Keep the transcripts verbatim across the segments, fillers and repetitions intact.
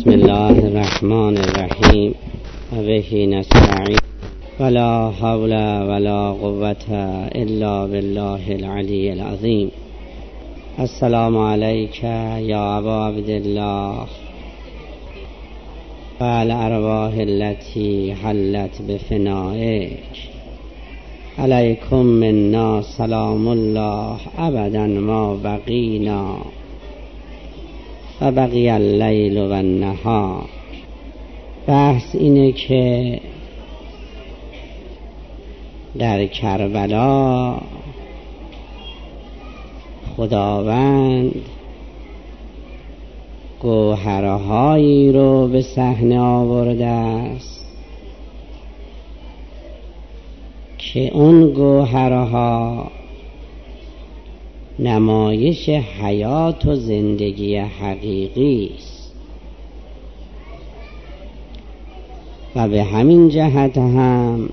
بسم الله الرحمن الرحیم و به نستعین ولا حول ولا قوة الا بالله العلی العظیم. السلام علیک یا ابا عبدالله و الارواح التي حلت بفنائک. علیکم منا سلام الله ابدا ما بقینا و بقی اللیل و النهار. بحث اینه که در کربلا خداوند گوهرهایی رو به صحنه آورده است که اون گوهرها نمایش حیات و زندگی حقیقی است و به همین جهت هم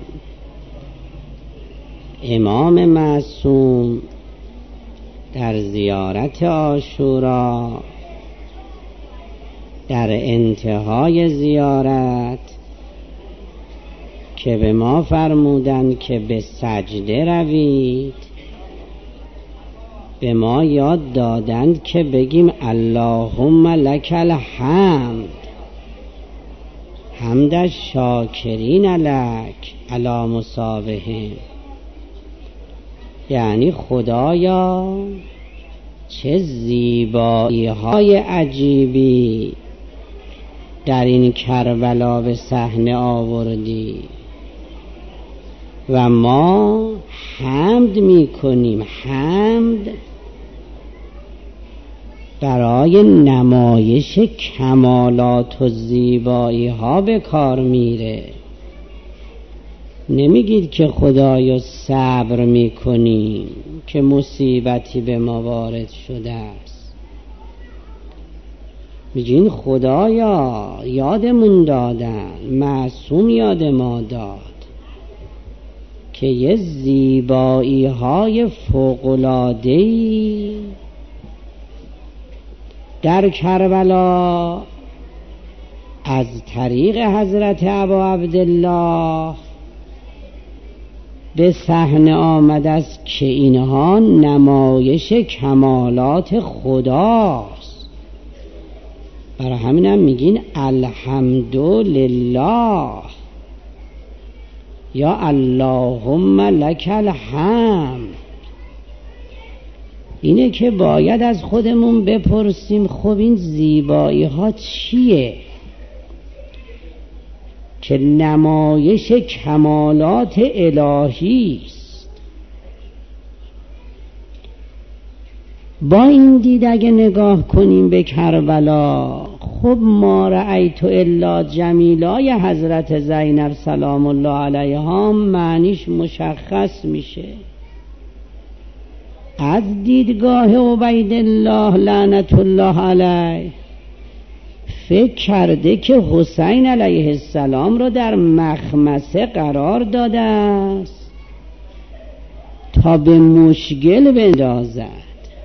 امام معصوم در زیارت عاشورا در انتهای زیارت که به ما فرمودند که به سجده روید، به ما یاد دادند که بگیم اللهم لک الحمد حمد الشاکرین لک علی مصابهم. یعنی خدایا چه زیبایی های عجیبی در این کربلا به صحنه آوردی و ما حمد می کنیم. حمد برای نمایش کمالات و زیبایی ها به کار میره. نمیگید که خدایا صبر میکنیم که مصیبتی به ما وارد شده است، میگین خدایا یادمون دادن، معصوم یاد ما داد که یه زیبایی های فوق‌العاده‌ای در کربلا از طریق حضرت ابا عبدالله به صحنه آمده است که اینها نمایش کمالات خداست. برای همین هم میگین الحمدلله یا اللهم لک الحمد. اینه که باید از خودمون بپرسیم خب این زیبایی ها چیه که نمایش کمالات الهی است. با این دید اگه نگاه کنیم به کربلا، خب ما رأیت الا جمیلای حضرت زینب سلام الله علیها معنیش مشخص میشه. از دیدگاه عبیدالله لعنت الله علیه فکر کرده که حسین علیه السلام رو در مخمصه قرار داده است تا به مشکل بندازد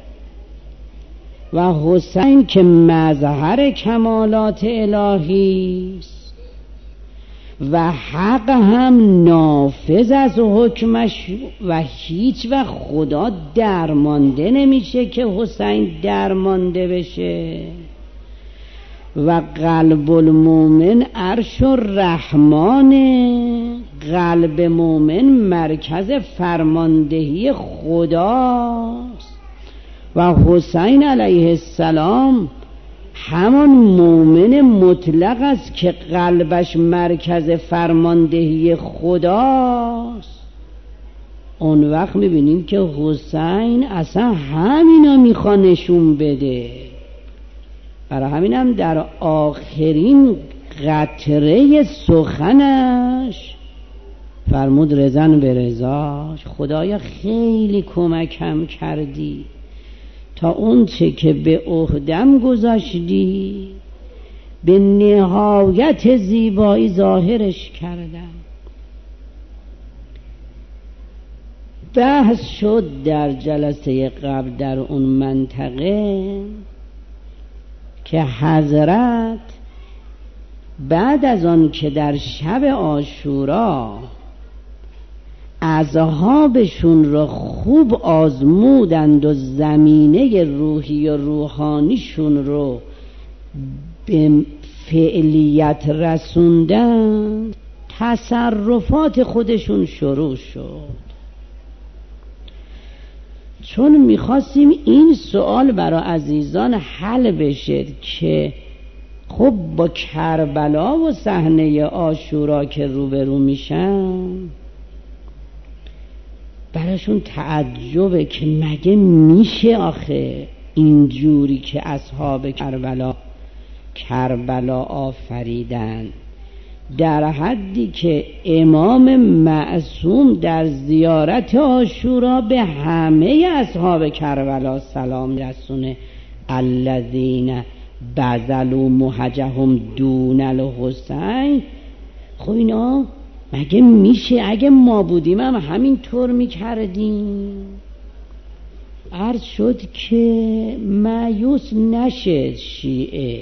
و حسین که مظهر کمالات الهی است و حق هم نافذ از حکمش و هیچ وقت خدا درمانده نمیشه که حسین درمانده بشه و قلب المومن عرش الرحمن، قلب مومن مرکز فرماندهی خداست و حسین علیه السلام همان مومن مطلق است که قلبش مرکز فرماندهی خداست. اون وقت میبینیم که حسین اصلا همینا میخوا نشون بده. برای همینم در آخرین قطره سخنش فرمود رضن به رضاش، خدایا خیلی کمکم کردی تا اون چه که به عهدم گذاشتی به نهایت زیبایی ظاهرش کردم. بحث شد در جلسه قبل در اون منطقه که حضرت بعد از آن که در شب عاشورا اصحابشون را خوب آزمودند و زمینه روحی و روحانیشون رو به فعلیت رسوندند، تصرفات خودشون شروع شد. چون میخواستیم این سوال برای عزیزان حل بشه که خب با کربلا و صحنه عاشورا که روبرو میشن، براشون تعجبه که مگه میشه آخه اینجوری که اصحاب کربلا کربلا آفریدن، در حدی که امام معصوم در زیارت عاشورا به همه اصحاب کربلا سلام رسونه، الذین بذلوا مهجهم دون الحسین. خب اینا مگه میشه؟ اگه ما بودیم هم همین طور میکردیم. عرض شد که مایوس نشه شیعه،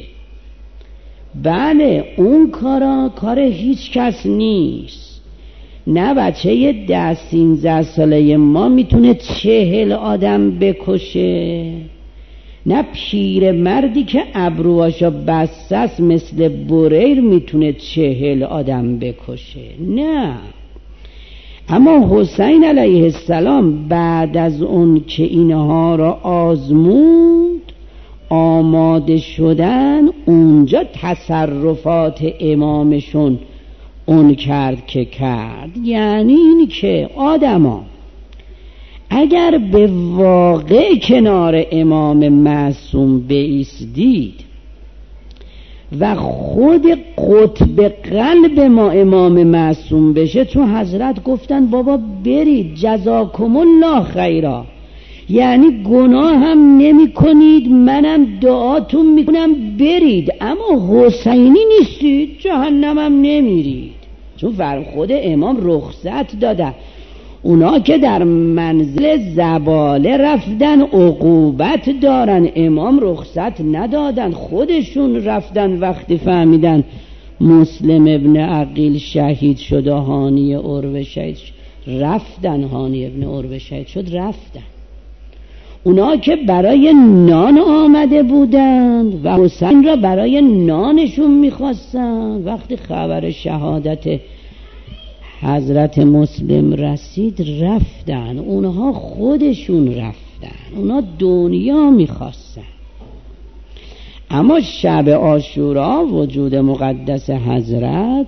بله اون کارا کار هیچ کس نیست. نه بچه یه ده سینزده ساله ما میتونه چهل آدم بکشه، نه پیر مردی که ابروهاشو بسته است مثل بریر میتونه چهل آدم بکشه، نه. اما حسین علیه السلام بعد از اون که اینها را آزمود آماده شدن، اونجا تصرفات امامشون اون کرد که کرد. یعنی این که آدما اگر به واقع کنار امام معصوم بایستید و خود قطب قلب ما امام معصوم بشه، چون حضرت گفتن بابا برید جزاکم الله خیرا، یعنی گناه هم نمی کنید منم دعاتون میکنم برید، اما حسینی نیستید جهنم هم نمیرید. چون فرم خود امام رخصت دادن. اونا که در منزل زباله رفتن عقوبت دارن، امام رخصت ندادن، خودشون رفتن وقتی فهمیدن مسلم ابن عقیل شهید شد و هانی عروه شهید شد، رفتن هانی ابن عروه شهید شد رفتن. اونا که برای نان آمده بودند و حسین را برای نانشون میخواستن، وقتی خبر شهادت حضرت مسلم رسید رفتن. اونها خودشون رفتن، اونها دنیا میخواستن. اما شب عاشورا وجود مقدس حضرت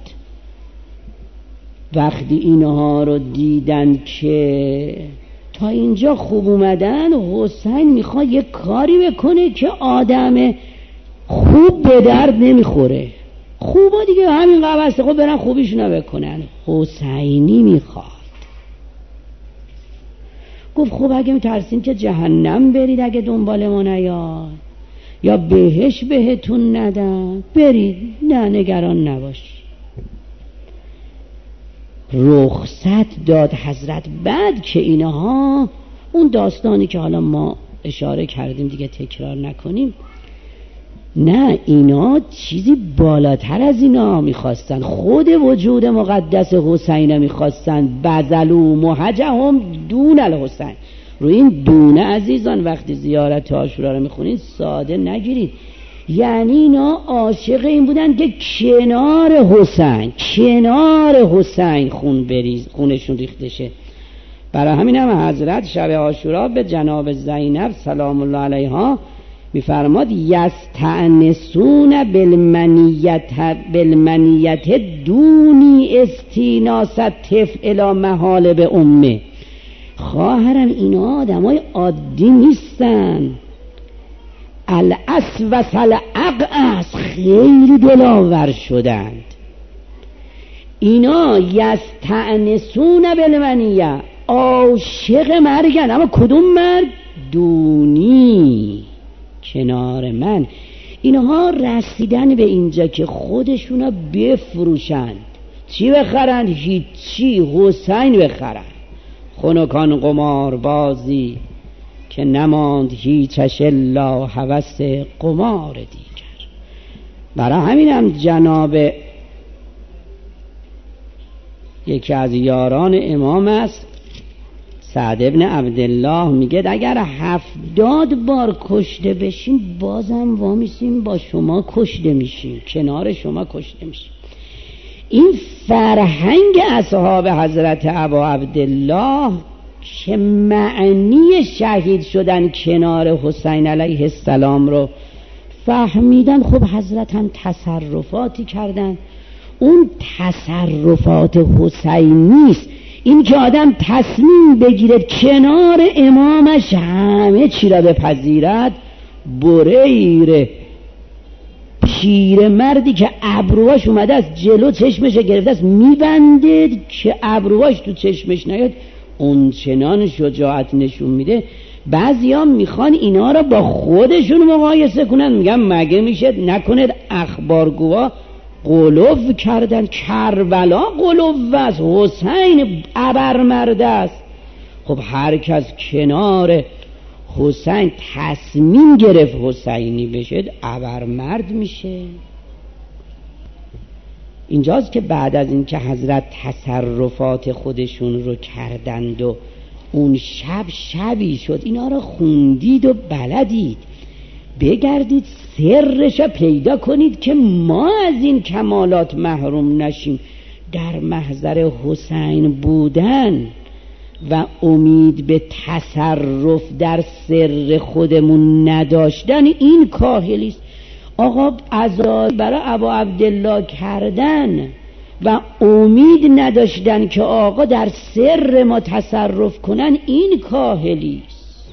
وقتی اینها رو دیدن که تا اینجا خوب اومدن، حسین میخواد یک کاری بکنه که آدم خوب به درد نمیخوره. خوبا دیگه همین قبسته خب برن خوبیشونو بکنن، حسینی میخواد. گفت خب اگه میترسین که جهنم برید اگه دنبال ما نیاد، یا بهش بهتون ندن، برید، نه نگران نباش. رخصت داد حضرت. بعد که اینها اون داستانی که حالا ما اشاره کردیم دیگه تکرار نکنیم، نه اینا چیزی بالاتر از اینا میخواستن، خود وجود مقدس حسین میخواستن. بذلوا مهجهم دون الحسین. روی این دونه عزیزان وقتی زیارت عاشورا رو میخونید ساده نگیرید، یعنی اینا عاشق این بودن که کنار حسین کنار حسین خون بریز، خونشون ریخته شه. برای همین هم حضرت شب عاشورا به جناب زینب سلام الله علیها میفرماد یستأنسون بالمنیت بالمنیت دونی استیناس طفل الی محالب امه. خواهرم اینا آدمای عادی نیستن، الاسوس الاقعص، خیلی دلاور شدند. اینا یستأنسون بالمنیت، عاشق مرگن، اما کدوم مرگ؟ دونی، کنار من. اینها رسیدن به اینجا که خودشونا بفروشند. چی بخرند؟ هیچی، حسین بخرند. خنکان قمار بازی که نماند هیچش الا هوس قمار دیگر. برای همین هم جناب یکی از یاران امام است سعد ابن عبدالله، میگه اگر هفتاد بار کشته بشین بازم وامیسیم با شما کشته میشیم، کنار شما کشته میشیم. این فرهنگ اصحاب حضرت ابا عبدالله که معنی شهید شدن کنار حسین علیه السلام رو فهمیدن، خب حضرت هم تصرفاتی کردن. اون تصرفات حسینی است، این که آدم تصمیم بگیره کنار امامش همه چی را بپذیرد. بریر پیر مردی که ابروهاش اومده از جلو چشمش گرفته است میبنده که ابروهاش تو چشمش نیاد، اون چنان شجاعت نشون میده. بعضیا میخوان اینا را با خودشون مقایسه کنن، میگن مگه میشه نکنه اخبارگوها قلوب کردن، کربلا قلوب است، حسین ابرمرد است. خب هر کس کنار حسین تصمیم گرفت حسینی بشه ابرمرد میشه. اینجاست که بعد از اینکه حضرت تصرفات خودشون رو کردند و اون شب شبی شد، اینا رو خوندید و بلدید، بگردید سرش پیدا کنید که ما از این کمالات محروم نشیم. در محضر حسین بودن و امید به تصرف در سر خودمون نداشتن این کاهلی است. آقا عزای برای ابا عبدالله کردن و امید نداشتن که آقا در سر ما تصرف کنن این کاهلی است.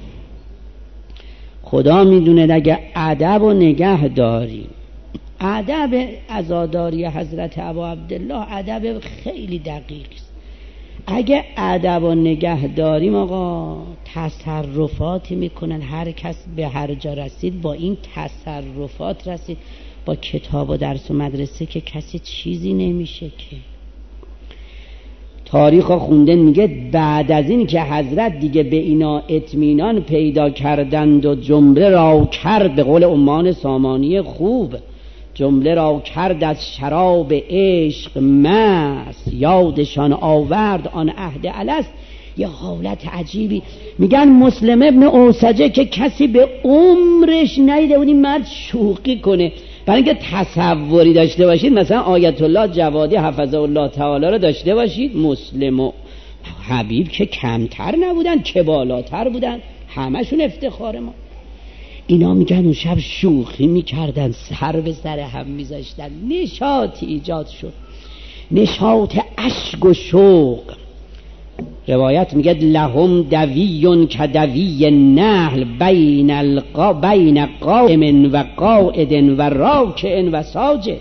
خدا میدونه اگه ادب و نگه داریم، ادب عزاداری حضرت ابا عبدالله ادب خیلی دقیق است. اگه ادب و نگه داریم آقا تصرفاتی میکنن، هر کس به هر جا رسید با این تصرفات رسید. با کتاب و درس و مدرسه که کسی چیزی نمیشه که. تاریخ ها خوندن میگه بعد از این که حضرت دیگه به اینا اطمینان پیدا کردند و جمله را کرد، به قول عمان سامانی خوب، جمله را کرد از شراب عشق مست، یادشان آورد آن عهد الست. یه حالت عجیبی. میگن مسلم ابن اوسجه که کسی به عمرش ندیده بود این مرد شوخی کنه. برای اینکه تصوری داشته باشید، مثلا آیت الله جوادی حفظه الله تعالی رو داشته باشید، مسلم و حبیب که کمتر نبودن که بالاتر بودن، همشون افتخار ما. اینا میگن اون شب شوخی میکردن، سر به سر هم میذاشتن، نشاطی ایجاد شد، نشاط اشک و شوق. روایت میگه لهم دویون که دوی نحل بین القا بین قائم و قاعد و راکع و ساجد.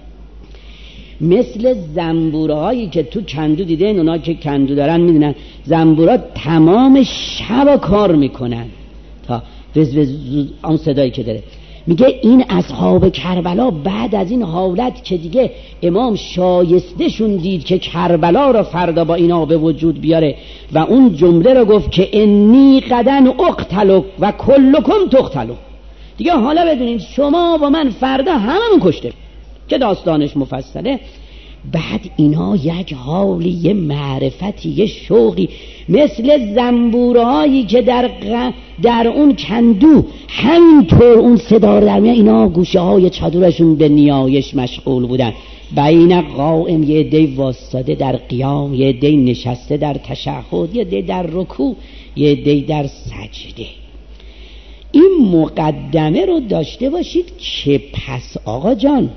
مثل زنبورهایی که تو کندو دیدن، اونا که کندو دارن میدونن زنبورها تمام شب کار میکنن تا وز وز آن صدایی که داره. میگه این اصحاب کربلا بعد از این حالت که دیگه امام شایسته شون دید که کربلا رو فردا با اینا به وجود بیاره و اون جمله رو گفت که انی قدن اقتلوا و کلکم تقتلوا، دیگه حالا بدونید شما با من فردا هممون کشته، که داستانش مفصله. بعد اینا یک حالی، یه معرفتی، یه شوقی، مثل زنبورهایی که در غ... در اون کندو همینطور اون صدا رو در میان، اینا گوشه های چادرشون به نیایش مشغول بودن. بین قائم، یه عده واسطه در قیام، یه عده نشسته در تشهد، یه عده در رکوع، یه عده در سجده. این مقدمه رو داشته باشید که پس آقا جان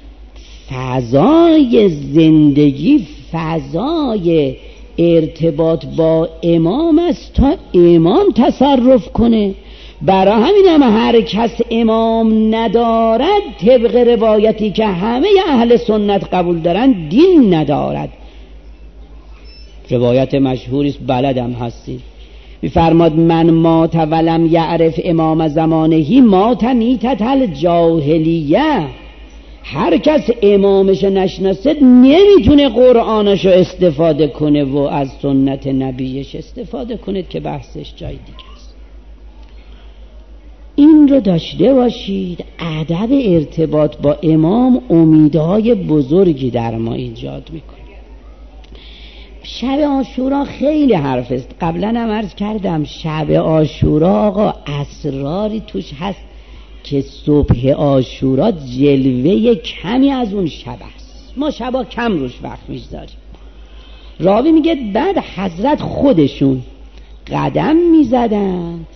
فضای زندگی، فضای ارتباط با امام است تا امام تصرف کنه. برای همین هم هر کس امام ندارد، طبق روایتی که همه اهل سنت قبول دارن، دین ندارد. روایت مشهوری است، بلدم هستید. میفرماد من مات ولم یعرف امام زمانهی مات میتت الجاهلیه. هر کس امامش نشناسه نمیتونه قرآنش استفاده کنه و از سنت نبیش استفاده کنه، که بحثش جای دیگه است. این رو داشته باشید. ادب ارتباط با امام امیدهای بزرگی در ما ایجاد میکنه. شب عاشورا خیلی حرف است. قبلا هم عرض کردم شب عاشورا آقا اسراری توش هست که صبح عاشورا جلوه کمی از اون شب است. ما شبا کم روش وقت میذاریم. راوی میگه بعد حضرت خودشون قدم میزدند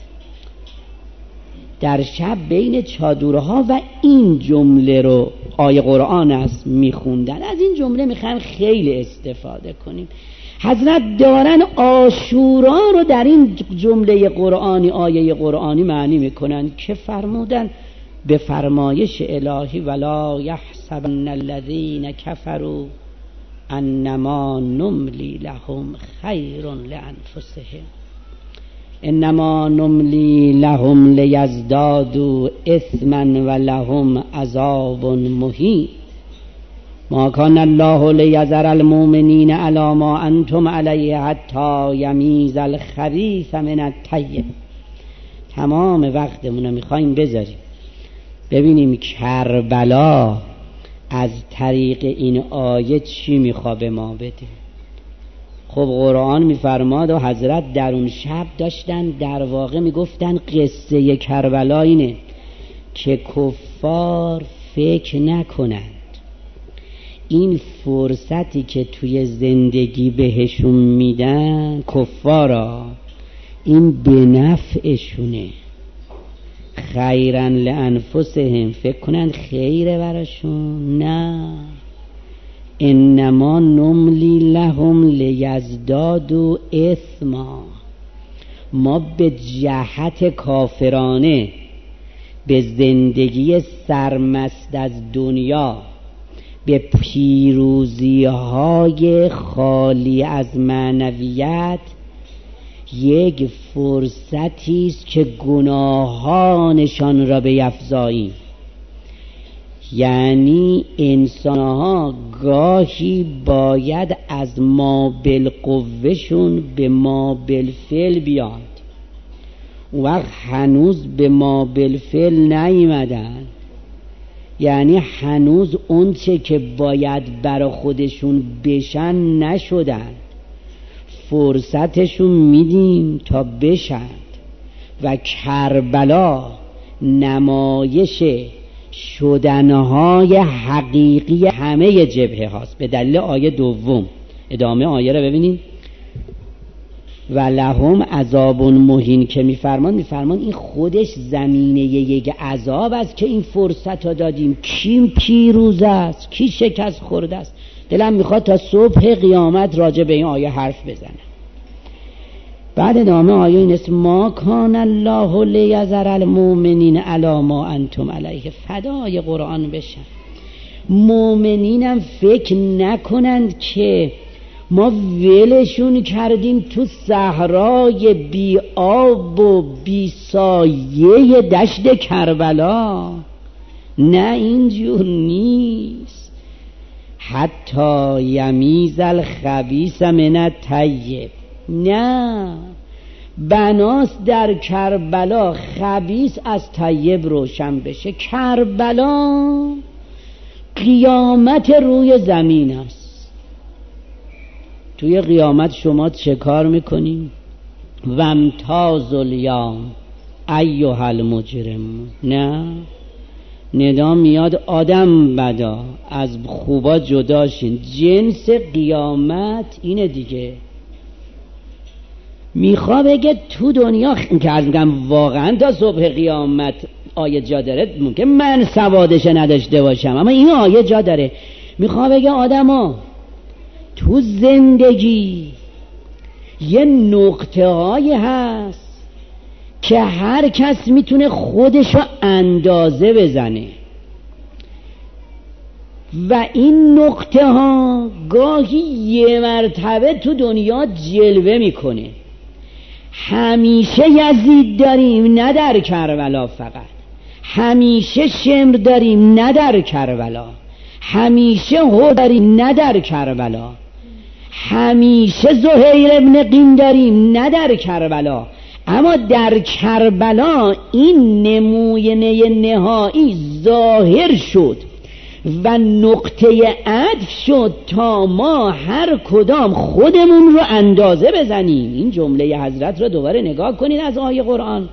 در شب بین چادرها و این جمله رو آیه قرآن است میخوندن. از این جمله میخوایم خیلی استفاده کنیم. حضرت دارن عاشورا رو در این جمله قرآنی آیه قرآنی معنی میکنن که فرمودن به فرمایش الهی ولا یحسبن الذین کفروا انما نملی لهم خیر لانفسهم انما نملی لهم لیزدادوا اثما ولهم عذاب مهین ما کان الله لیذر المؤمنین علی ما انتم علیه حتی یمیز الخبیث من الطیب. تمام وقتمون رو میخوایم بذاریم ببینیم کربلا از طریق این آیه چی میخواد به ما بده. خب قرآن میفرماد و حضرت در اون شب داشتن در واقع میگفتن قصه کربلا اینه که کفار فکر نکنند این فرصتی که توی زندگی بهشون میدن کفارا این به نفعشونه، خیرن لانفسهم، فکر کنند خیره براشون. نه، انما نملی لهم لیزدادوا اثما. ما به جهت کافرانه به زندگی سرمست از دنیا، به پیروزی های خالی از معنویت یک فرصتی است که گناهانشان را بیفزاییم. یعنی انسانها گاهی باید از ما بالقوهشون به ما بالفعل بیاد. اون وقت هنوز به ما بالفعل نیامدن، یعنی هنوز اون چه که باید برا خودشون بشن نشدن. فرصتشون میدیم تا بشن و کربلا نمایش شدنهای حقیقی همه جبهه هاست. به دلیل آیه دوم، ادامه آیه رو ببینید. و لهم عذاب مهین که میفرمان میفرمان این خودش زمینه یک عذاب است که این فرصت رو دادیم. کی پیروز است، کی شکست خورده است؟ دلم میخواد تا صبح قیامت راجع به این آیه حرف بزنم. بعد ادامه آیه این است ما کان الله لیذر المؤمنین علی ما انتم علیه. فدای قرآن بشن. مؤمنینم فکر نکنند که ما ولشون کردیم تو صحرای بی آب و بی سایه دشت کربلا. نه، اینجور نیست. حتی یمیز الخبیث من الطیب. نه، بناست در کربلا خبیث از طیب روشن بشه. کربلا قیامت روی زمین است. توی قیامت شما چه کار میکنیم؟ وامتاز الیوم ایها المجرمون. نه، ندا میاد آدم بدا از خوبا جداشین. جنس قیامت اینه دیگه. میخوا بگه تو دنیا که از میگم واقعا تا صبح قیامت آیه جا داره، ممکن من سوادش نداشته باشم اما این آیه جا داره. میخوا بگه آدما تو زندگی یه نقطه هایی هست که هر کس میتونه خودشو اندازه بزنه و این نقطه ها گاهی یه مرتبه تو دنیا جلوه میکنه. همیشه یزید داریم نه در کربلا، فقط همیشه شمر داریم نه در کربلا، همیشه هو داریم نه در کربلا، همیشه زهیر ابن قین داریم نه در کربلا. اما در کربلا این نمونه نهایی ظاهر شد و نقطه عطف شد تا ما هر کدام خودمون رو اندازه بزنیم. این جمله حضرت رو دوباره نگاه کنید از آیه قرآن.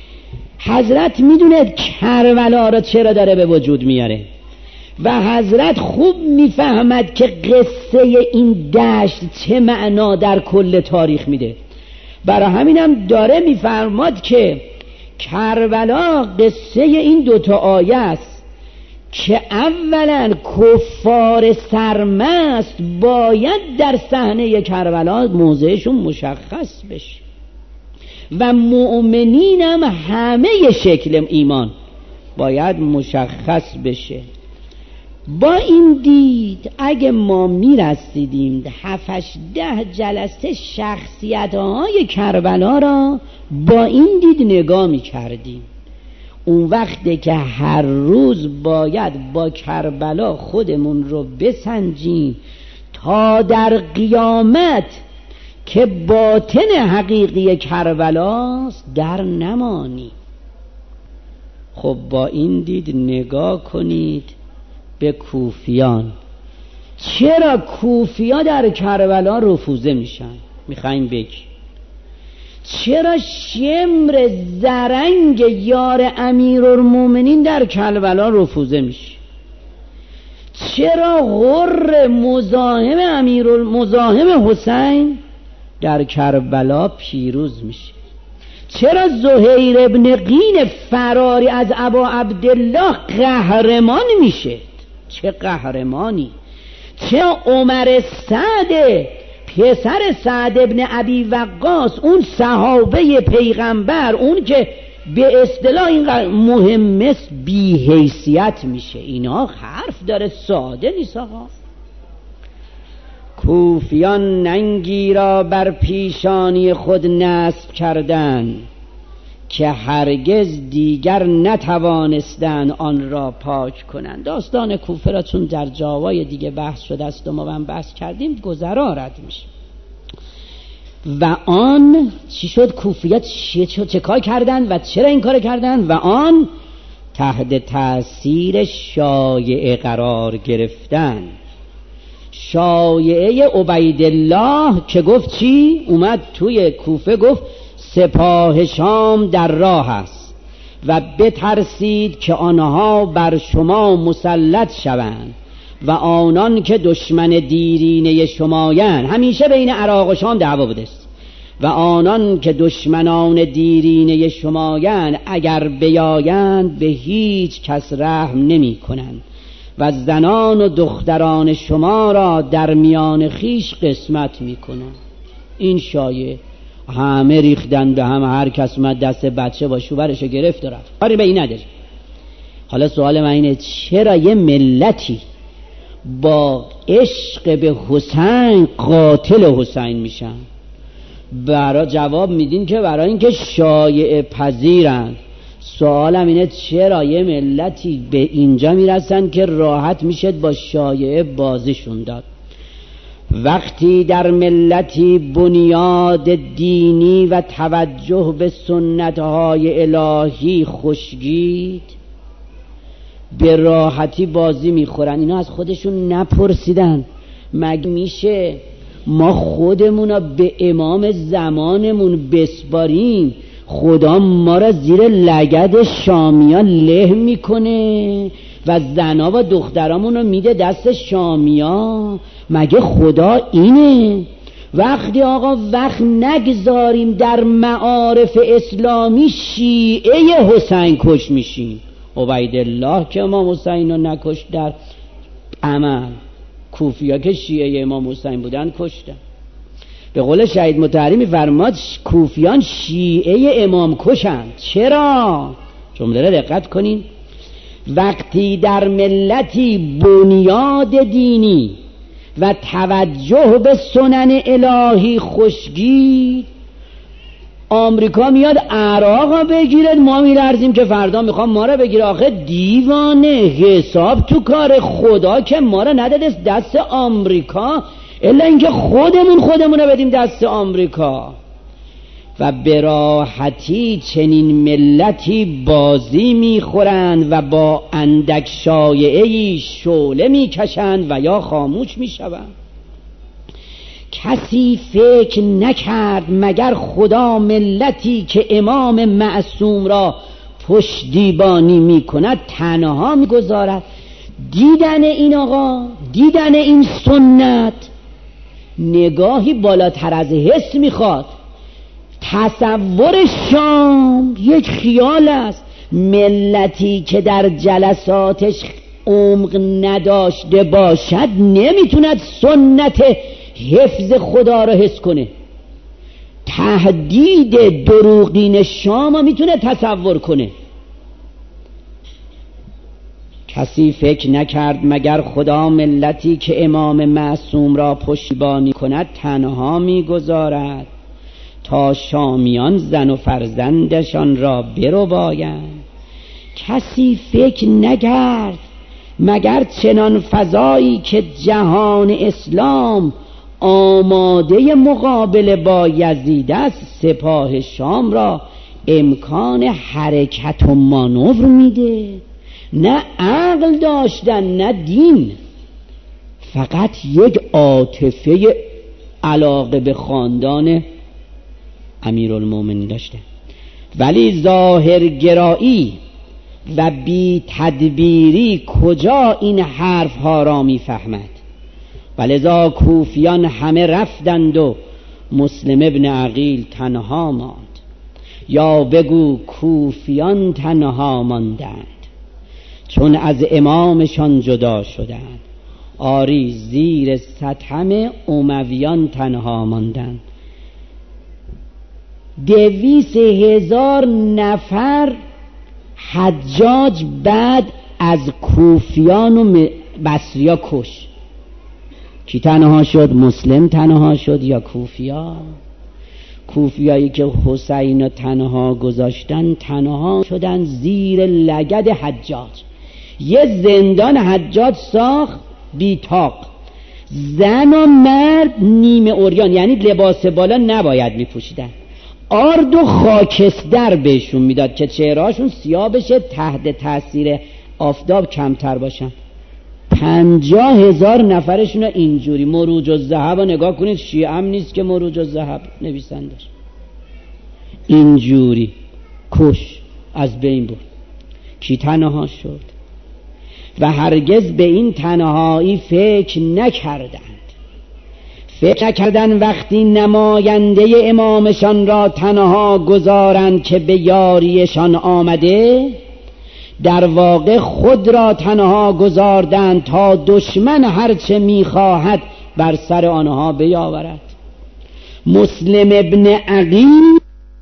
حضرت میدونه کربلا رو چرا داره به وجود میاره و حضرت خوب میفهمد که قصه این دشت چه معنا در کل تاریخ میده. برای همینم داره میفرماد که کربلا قصه این دوتا آیه است که اولا کفار سرمست باید در صحنه کربلا موضعشون مشخص بشه و مؤمنین هم همه شکل ایمان باید مشخص بشه. با این دید اگه ما میرسیدیم هفتش ده جلسه شخصیت های کربلا را با این دید نگاه میکردیم، اون وقته که هر روز باید با کربلا خودمون رو بسنجیم تا در قیامت که باطن حقیقی کربلاست در نمانی. خب با این دید نگاه کنید به کوفیان. چرا کوفیا در کربلا رفوزه میشن؟ میخوایم بگی چرا شمر زرنگ یار امیرالمومنین در کربلا رفوزه میشه؟ چرا غر مزاحم امیرالمزاحم حسین در کربلا پیروز میشه؟ چرا زهیر ابن قین فراری از ابا عبدالله قهرمان میشه؟ چه قهرمانی! چرا عمر سعد پسر سعد ابن ابی وقاص اون صحابه پیغمبر اون که به اصطلاح اینقدر مهم است بی حیثیت میشه؟ اینا حرف داره، ساده نیست آقا. کوفیان ننگی را بر پیشانی خود نصب کردند که هرگز دیگر نتوانستند آن را پاک کنند. داستان کوفه را چون در جاوای دیگه بحث شده است و ما هم بحث کردیم گذرا رد میشه. و آن چی شد؟ کوفیات چه, چه کار کردند و چرا این کار کردند؟ و آن تحت تأثیر شایعه قرار گرفتند. شایعه عبیدالله که گفت چی؟ اومد توی کوفه گفت سپاه شام در راه است و بترسید که آنها بر شما مسلط شوند و آنان که دشمن دیرینه شمایند. همیشه بین عراق و شام دعوا بوده است. و آنان که دشمنان دیرینه شمایند اگر بیایند به هیچ کس رحم نمی کنند و زنان و دختران شما را در میان خیش قسمت می کنند. این شایعه همه ریختن به هم، هر کس اومد دست بچه با شوهرشو گرفت و رفت. کاری به این نداری. حالا سوال من اینه چرا یه ملتی با عشق به حسین قاتل حسین میشن؟ برای جواب میدین که برای اینکه شایعه پذیرن. سوالم اینه چرا یه ملتی به اینجا میرسن که راحت میشه با شایعه بازیشون داد؟ وقتی در ملتی بنیاد دینی و توجه به سنتهای الهی خشکید به راحتی بازی میخورن. اینا از خودشون نپرسیدن مگه میشه ما خودمون به امام زمانمون بسپاریم خدا ما را زیر لگد شامیان له میکنه و زنا و دخترامون رو میده دست شامیان؟ مگه خدا اینه؟ وقتی آقا وقت نگذاریم در معارف اسلامی شیعه حسین کش میشیم. عبیدالله که امام حسین رو نکشت در عمل، کوفیا که شیعه امام حسین بودن کشتن. به قول شهید مطهری میفرماد کوفیان شیعه امام کشن. چرا؟ جمله رو دقت کنین. وقتی در ملتی بنیاد دینی و توجه به سنن الهی خشکید، آمریکا میاد عراق بگیرد، ما میلرزیم که فردا میخوام ما رو بگیره. آخه دیوانه، حساب تو کار خدا که ما رو نداده دست آمریکا الا اینکه خودمون خودمون رو بدیم دست آمریکا. و به راحتی چنین ملتی بازی میخورند و با اندک شایعه‌ای شعله میکشند و یا خاموش میشوند. کسی فکر نکرد مگر خدا ملتی که امام معصوم را پشتیبانی میکند تنها میگذارد. دیدن این آقا، دیدن این سنت نگاهی بالاتر از حس میخواد. تصور شام یک خیال است. ملتی که در جلساتش عمق نداشته باشد نمیتوند سنت حفظ خدا را حس کنه. تهدید دروغین شام میتونه تصور کنه. کسی فکر نکرد مگر خدا ملتی که امام معصوم را پشتیبانی کند تنها میگذارد تا شامیان زن و فرزندشان را بربایند. کسی فکر نکرد مگر چنان فضایی که جهان اسلام آماده مقابله با یزید است سپاه شام را امکان حرکت و مانور میده. نه عقل داشتن نه دین، فقط یک عاطفه علاقه به خاندان امیرالمومنین داشته. ولی ظاهرگرایی و بی تدبیری کجا این حرف ها را می فهمد؟ ولذا کوفیان همه رفتند و مسلم ابن عقیل تنها ماند. یا بگو کوفیان تنها ماندند چون از امامشان جدا شدند. آری زیر ستم امویان تنها ماندند. دویس هزار نفر حجاج بعد از کوفیان و بصریا کش. کی تنها شد؟ مسلم تنها شد یا کوفیا؟ کوفیایی که حسین تنها گذاشتن تنها شدن زیر لگد حجاج. یه زندان حجاج ساخت بیتاق، زن و مرد نیمه عریان، یعنی لباس بالا نباید میپوشیدن. آرد و خاکستر بهشون میداد که چهرهاشون سیاه بشه تحت تاثیر آفتاب کمتر باشن. پنجاه هزار نفرشون اینجوری. مروج الذهب رو نگاه کنید، شیعه هم نیست که مروج الذهب نویسندش. اینجوری کش از بین برد. کی تنها شد؟ و هرگز به این تنهایی فکر نکردند. فکر نکردند وقتی نماینده امامشان را تنها گذارند که به یاریشان آمده، در واقع خود را تنها گذاردند تا دشمن هرچه میخواهد بر سر آنها بیاورد. مسلم ابن عقیل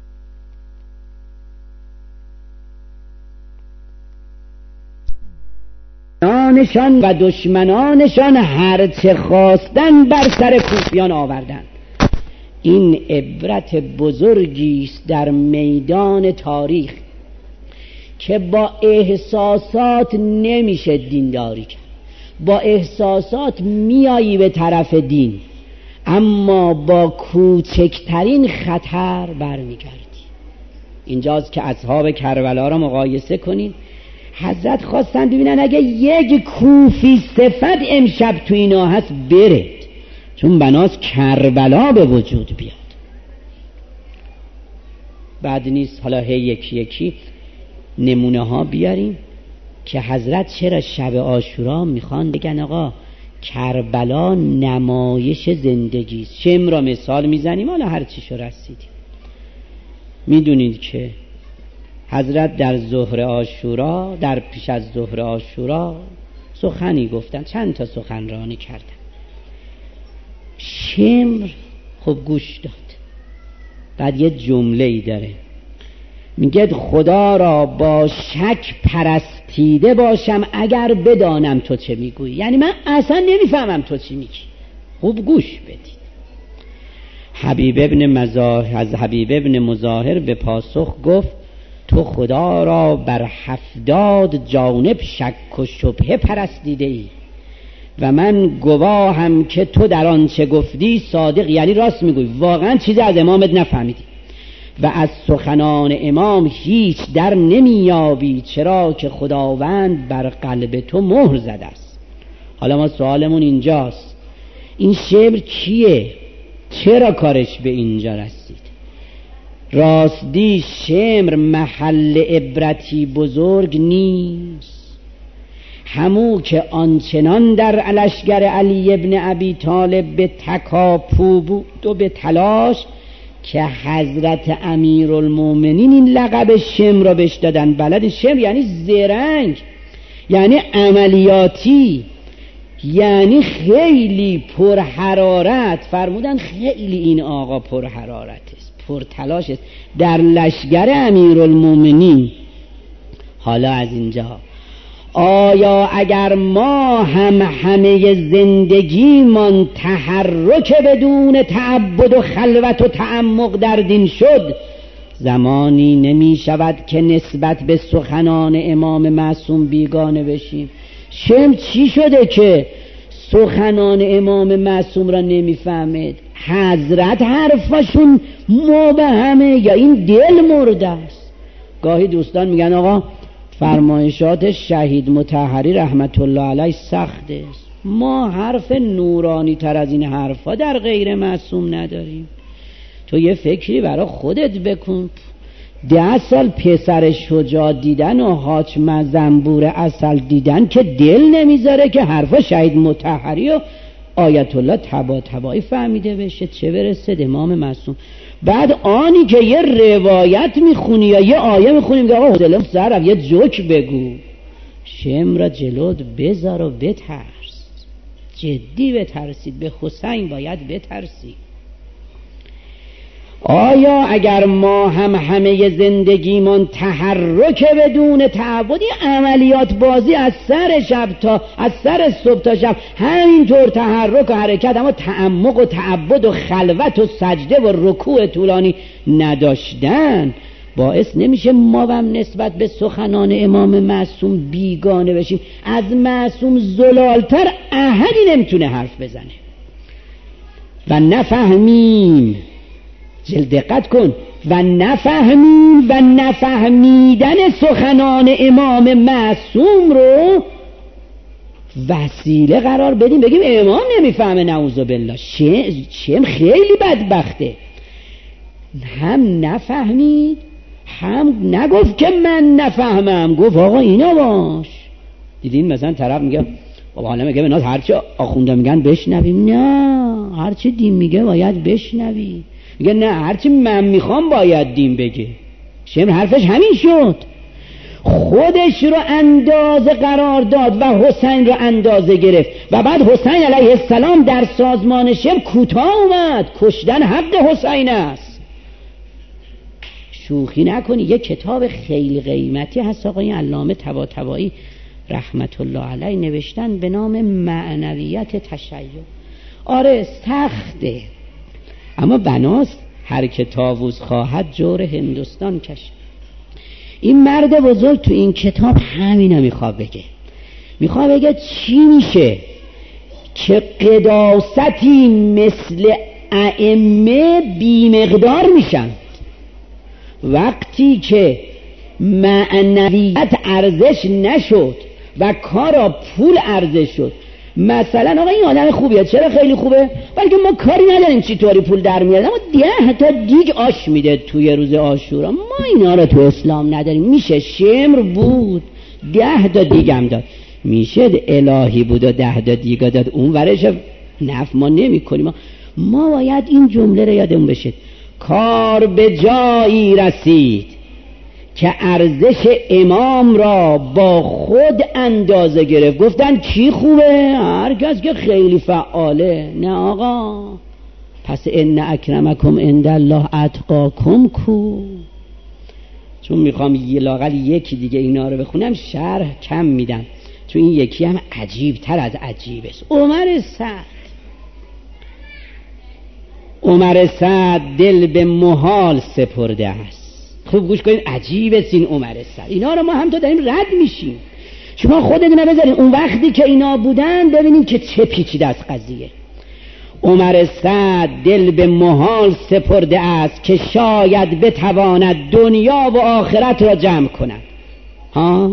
نشان و دشمنانشان هرچه خواستن بر سر کوفیان آوردند. این عبرت بزرگی است در میدان تاریخ که با احساسات نمیشه دینداری کرد. با احساسات میایی به طرف دین، اما با کوچکترین خطر برمیگردی. اینجاست که اصحاب کربلا را مقایسه کنید. حضرت خواستن ببینن اگه یک کوفی صفت امشب تو اینا هست برید، چون بناس کربلا به وجود بیاد. بعد نیست حالا هی یکی یکی نمونه ها بیاریم که حضرت چرا شب عاشورا میخوان بگن آقا کربلا نمایش زندگی است. شم را مثال میزنیم، حالا هر چی شو رسیدیم. میدونید که حضرت در ظهر عاشورا، در پیش از ظهر عاشورا سخنی گفتن، چند تا سخنرانی کردن. شمر خب گوش داد. بعد یه جمله ای داره میگه خدا را با شک پرستیده باشم اگر بدانم تو چه میگویی. یعنی من اصلا نمیفهمم تو چی میگی، خوب گوش بدید. حبیب ابن مظاهر از حبیب ابن مظاهر به پاسخ گفت تو خدا را بر هفتاد جانب شک و شبهه پرستیده ای و من گواهم که تو در آن چه گفتی صادق، یعنی راست میگوی، واقعا چیزی از امامت نفهمیدی. و از سخنان امام هیچ در نمیابی، چرا که خداوند بر قلب تو مهر زده است. حالا ما سوالمون اینجاست، این شعر کیه؟ چرا کارش به اینجا رسید؟ راستی شمر محل عبرتی بزرگ نیست، همو که آنچنان در لشکر علی ابن ابی طالب به تکاپو بود و به تلاش که حضرت امیرالمومنین این لقب شمر را بهش دادن. بلد شمر یعنی زرنگ، یعنی عملیاتی، یعنی خیلی پر حرارت. فرمودن خیلی این آقا پر حرارت است، پر تلاش است در لشکر امیرالمومنین. حالا از اینجا آیا اگر ما هم همه زندگیمان تحرک بدون تعبد و خلوت و تعمق در دین شد، زمانی نمی شود که نسبت به سخنان امام معصوم بیگانه بشیم. شم چی شده که سخنان امام معصوم را نمیفهمید؟ حضرت حرفاشون مبهمه یا این دل مرده است؟ گاهی دوستان میگن آقا فرمایشات شهید مطهری رحمت الله علیه سخت است، ما حرف نورانی تر از این حرفا در غیر معصوم نداریم. تو یه فکری برای خودت بکن، ده سال پسر شجاع دیدن و حاکم زنبور اصل دیدن که دل نمیذاره که حرفا شهید مطهری و آیت الله طباطبایی فهمیده بشه، چه برسه امام معصوم. بعد آنی که یه روایت میخونی یا یه آیه میخونی میگه آقا حوصله سر یه جوک بگو. شم را جلوت بذار و بترس، جدی بترسید، به حسین باید بترسی. آیا اگر ما هم همه زندگیمان تحرک بدون تعبدی، عملیات بازی از سر شب تا از سر صبح تا شب همینطور تحرک و حرکت، اما تعمق و تعبد و خلوت و سجده و رکوع طولانی نداشتن، باعث نمیشه ما هم نسبت به سخنان امام معصوم بیگانه بشیم؟ از معصوم زلالتر احدی نمیتونه حرف بزنه و نفهمیم. جلد دقت کن، و نفهمیم و نفهمیدن سخنان امام معصوم رو وسیله قرار بدیم بگیم امام نمیفهمه. نعوذ بالله. شم خیلی بدبخته، هم نفهمید هم نگفت که من نفهمم، گفت آقا اینا باش. دیدین مثلا طرف میگه بابا حالا میگه بناز هرچی آخونده میگن بشنویم، نه هرچی دین میگه باید بشنوی. میگه نه هرچی من میخوام باید دین بگه. شمر حرفش همین شد، خودش رو اندازه قرار داد و حسین رو اندازه گرفت و بعد حسین علیه السلام در سازمان شمر کوتاه اومد. کشتن حق حسین است، شوخی نکنی. یه کتاب خیلی قیمتی هست آقای علامه طباطبایی رحمت الله علیه نوشتن به نام معنویت تشیع. آره سخته، اما بناست هر که طاووس خواهد جور هندوستان کشد. این مرد بزرگ تو این کتاب همینا میخواد بگه، میخواد بگه چی میشه که قداستی مثل ائمه بیمقدار میشن وقتی که معنویت ارزش نشد و کارا پول ارزش شد. مثلا آقا این آدم خوبیه، چرا خیلی خوبه؟ بلکه ما کاری نداریم چی طوری پول در میاد، اما ده تا دیگ آش میده توی روز عاشورا، ما اینا رو تو اسلام نداریم. میشه شمر بود ده تا دیگم داد، میشه الهی بود و ده تا دیگا داد، اون ورش نف ما نمی کنیم. ما, ما باید این جمله رو یادمون بشه، کار به جایی رسید که ارزش امام را با خود اندازه گرفت. گفتن کی خوبه؟ هر کس که خیلی فعاله. نه آقا، پس ان اکرمکم عند الله اتقاکم کو. چون میخوام یه لاغل یکی دیگه اینا رو بخونم شرح کم میدم، چون این یکی هم عجیب تر از عجیب است. عمر سعد عمر سعد دل به محال سپرده است. خوب گوش کنید، عجیب است این عمر سعد. اینا رو ما هم تا داریم رد میشیم، شما خودتون بذارین اون وقتی که اینا بودن ببینیم که چه پیچیده است قضیه. عمر سعد دل به محال سپرده است که شاید بتواند دنیا و آخرت را جمع کند ها.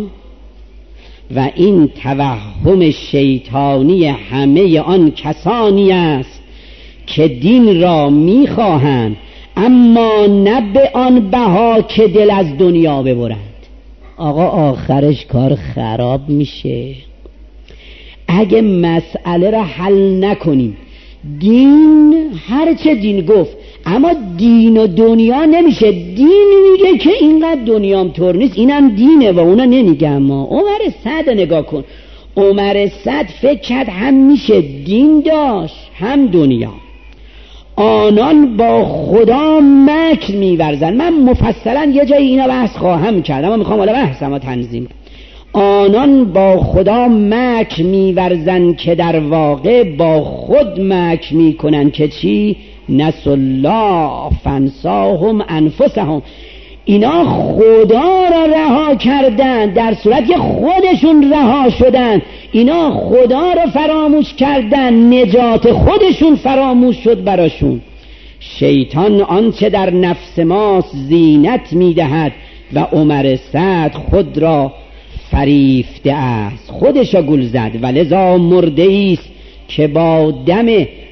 و این توهم شیطانی همه آن کسانی است که دین را میخواهند اما نه به آن بها که دل از دنیا ببرند. آقا آخرش کار خراب میشه. اگه مسئله را حل نکنیم، دین هرچه دین گفت اما دین و دنیا نمیشه. دین میگه که اینقدر دنیام طور نیست، اینم دینه و اونا نمیگه. اما عمر سعد نگاه کن، عمر سعد فکر کرد هم میشه دین داشت هم دنیا. آنان با خدا مکر میورزن. من مفصلا یه جای اینا بحث خواهم کرد اما میخوام حالا بحثم تنظیم. آنان با خدا مکر میورزن که در واقع با خود مکر میکنن که چی؟ نسوا الله فانساهم انفسهم. اینا خدا را رها کردن در صورت که خودشون رها شدن. اینا خدا را فراموش کردن، نجات خودشون فراموش شد براشون. شیطان آنچه در نفس ماست زینت میدهد و عمر سعد خود را فریفته است، خودشا گل زد و لذا مرده است که با دم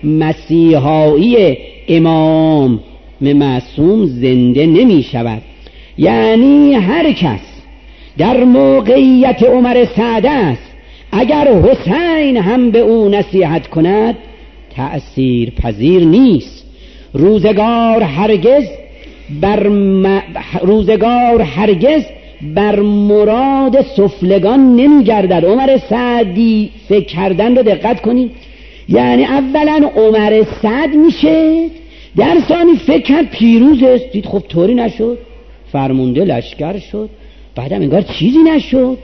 مسیحایی امام معصوم زنده نمی شود. یعنی هر کس در موقعیت عمر سعد است اگر حسین هم به او نصیحت کند تأثیر پذیر نیست. روزگار هرگز بر م... روزگار هرگز بر مراد سفلگان نمی گردد. عمر سعدی فکر کردن رو دقت کنید. یعنی اولا عمر سعد میشه، در ثانی فکر کرد پیروز است، دید خب طوری نشد، فرمونده لشکر شد، بعدم انگار چیزی نشد.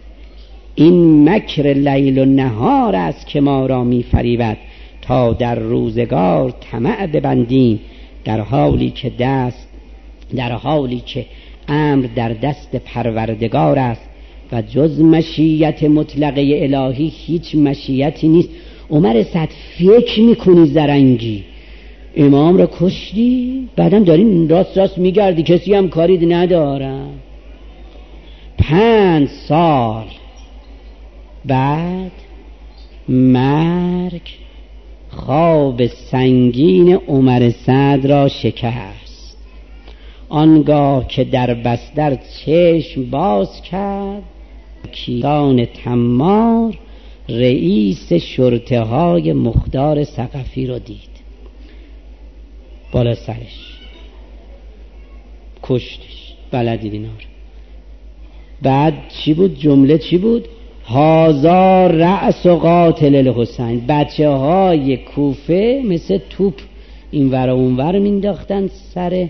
این مکر لیل و نهار است که ما را می فریبد تا در روزگار طمع ببندیم، در حالی که دست در حالی که امر در دست پروردگار است و جز مشیت مطلقه الهی هیچ مشیتی نیست. عمر سعد فکر میکنی زرنگی امام را کشتی، بعدم دارین راست راست میگردی کسی هم کاری ندارم. پنج سال بعد مرگ خواب سنگین عمر سعد را شکست. آنگاه که در بستر چشم باز کرد، کیان تمار رئیس شرطه های مختار ثقفی رو دید بالا سرش، کشتش. بلدید اینا رو. بعد چی بود؟ جمله چی بود؟ هازا رأس و قاتل الحسین. بچه های کوفه مثل توپ این ور و اون ور مینداختن سر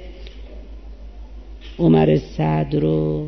عمر سعد رو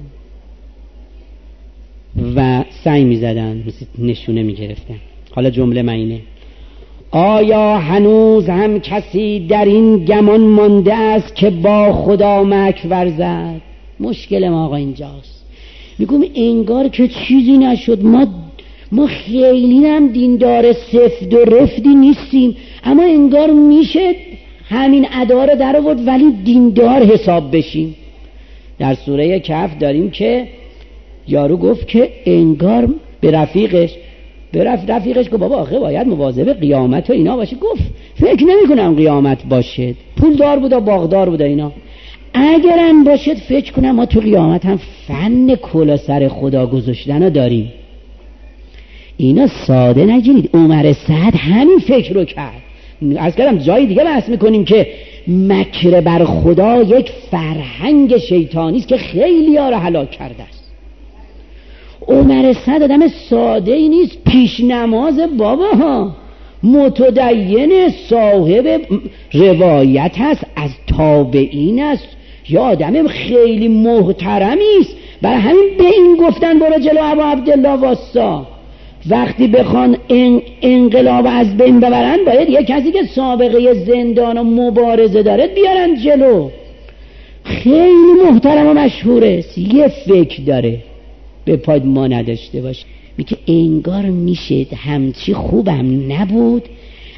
و سعی میزدن، مثل نشونه میگرفتن. حالا جمله معنی: آیا هنوز هم کسی در این گمان مانده است که با خدا مکر ورزد؟ مشکل ما آقا اینجاست. میگم انگار که چیزی نشد، ما ما خیلی هم دیندار سفت و رفتی نیستیم، اما انگار میشه همین ادا رو در آورد ولی دیندار حساب بشیم. در سوره کهف داریم که یارو گفت که انگار به رفیقش به رف... رفیقش گفت بابا آخه باید مواظب قیامت و اینا باشه. گفت فکر نمی کنم قیامت باشد، پول دار بود و باغدار بود اینا، اگرم باشد فکر کنم ما تو قیامت هم فن کلا سر خدا گذاشتن رو داریم. اینا ساده نگیرید. عمر سعد همین فکر رو کرد. از کردم جای دیگه بحث میکنیم که مکر بر خدا یک فرهنگ شیطانی است که خیلی ها رو هلاک کرده است. عمر سعد آدم ساده ای نیست، پیش نماز بابا ها، متدین، صاحب روایت هست، از تابعین است، یا آدم خیلی محترمی است. برای همین به این گفتن برو جلو ابا عبدالله واسا. وقتی بخوان انقلاب از بین ببرن باید یک کسی که سابقه زندان و مبارزه داره بیارن جلو. خیلی محترم و مشهوره، یه فکر داره به پاد ما نداشته باشه. میگه انگار میشه همچی خوبم نبود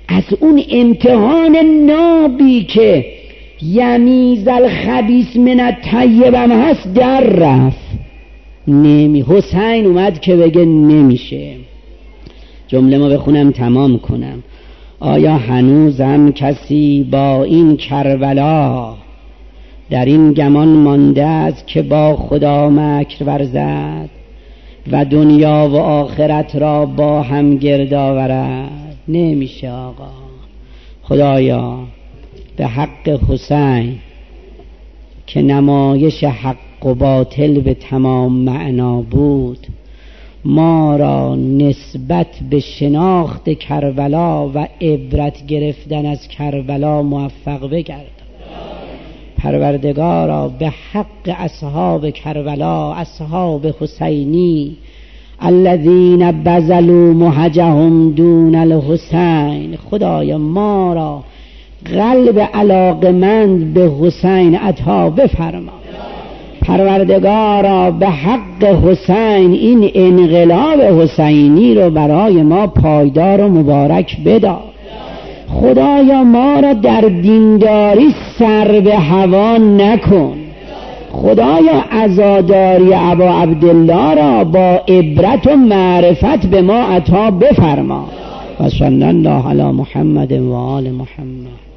از اون امتحان نابی که یمیز الخبیث من الطیب هم هست در رفت. نمی حسین اومد که بگه نمیشه. جمله ما بخونم تمام کنم. آیا هنوزم کسی با این کربلا در این گمان مانده است که با خدا مکر ورزد و دنیا و آخرت را با هم گرد آورد؟ نمیشه آقا. خدایا به حق حسین که نمایش حق و باطل به تمام معنا بود، ما را نسبت به شناخت کربلا و عبرت گرفتن از کربلا موفق بگرد. پروردگارا به حق اصحاب کربلا، اصحاب حسینی الذین بذلوا مهجهم دون الحسین، خدایا ما را قلب علاقمند به حسین عطا بفرما. پروردگارا به حق حسین این انقلاب حسینی رو برای ما پایدار و مبارک بدار. خدایا ما را در دینداری سر به هوا نکن. خدایا عزاداری ابا عبدالله را با عبرت و معرفت به ما عطا بفرما. و صلی الله علی محمد و آل محمد.